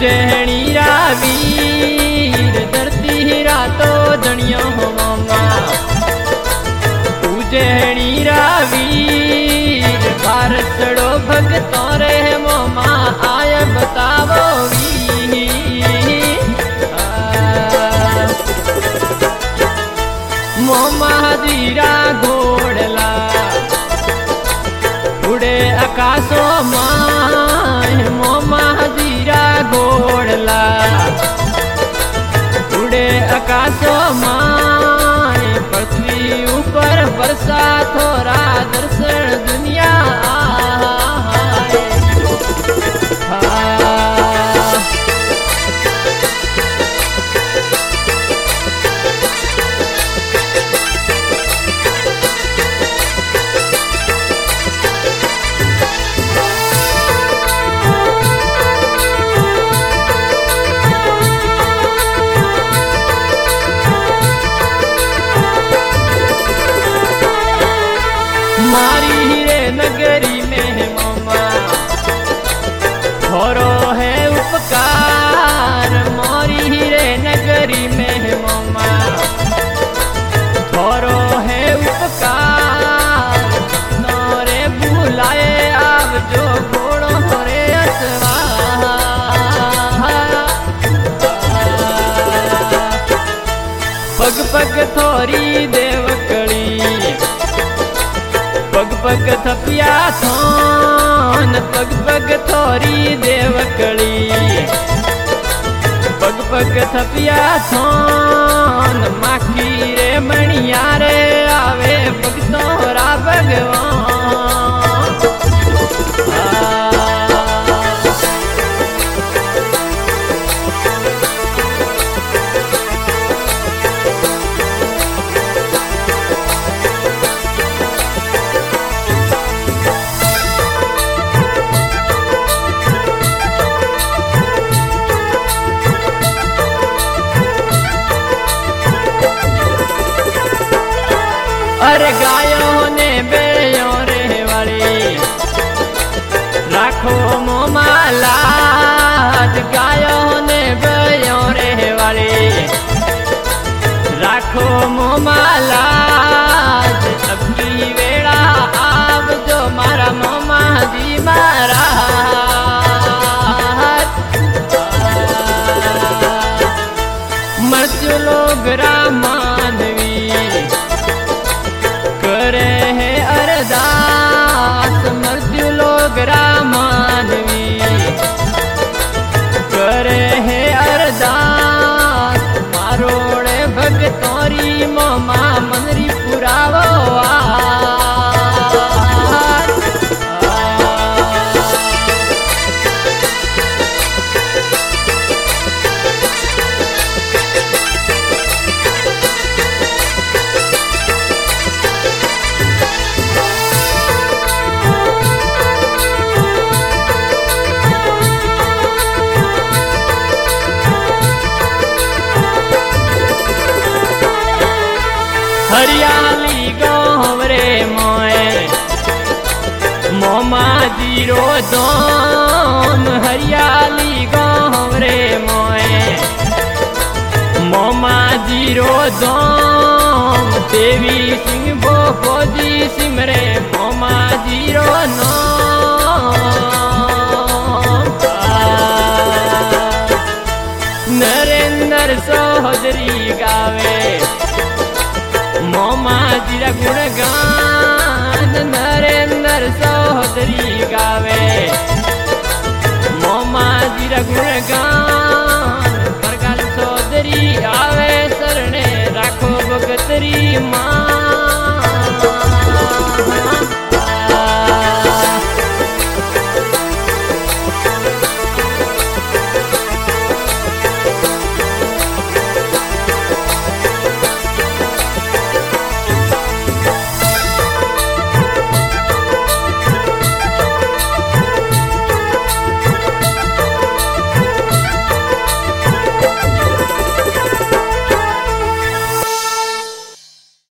उज्जैनी वीर धरती हीरा तो जनियो हो मामा। उज्जैनी वीर भारत सड़ो भगतों रे मामा आय बतावो मोमा जीरा घोड़ला उड़े आकाशों माय। मोमा जीरा घोड़ला उड़े आकाशों माय। पृथ्वी ऊपर वर्षा थोड़ा दर्शन दुनिया आए। मारी हीरे नगरी में मामा थोरो है उपकार। मारी हीरे नगरी में मामा थोरो है उपकार। नोरे बुलाए आप जो घोड़ो रे असवार। पग पग थोरी देवकड़ी पग पग थपिया थान। पग पग थोरी देवकड़ी पग पग थपिया थान। माखी रे मणिया रे आवे भगतों रा भगवान। अरे गायो ने बेयो रे वाली राखो मोमा लाज। गायो ने बेयो रे वाली राखो मोमा लाज। अब की वेड़ा आव जो मारा मोमा जी मारा। मृत्यु लोग रामानवी करे है अरदास। मृत्यु लोग रामानवी करे है अरदास। मारोड़े भगतोरी मोमा मनरी पुरावो हरियाली गाँव रे मोए मोमा जीरो दोम। हरियाली गाँव रे मोए मोमा जीरो दोम। देवी सिंह बो फौजी सिमरे मोमा जीरो नोम। नरेंद्र चौधरी गावे मोमा जीरा गुणगान। नरेंद्र चौधरी गावे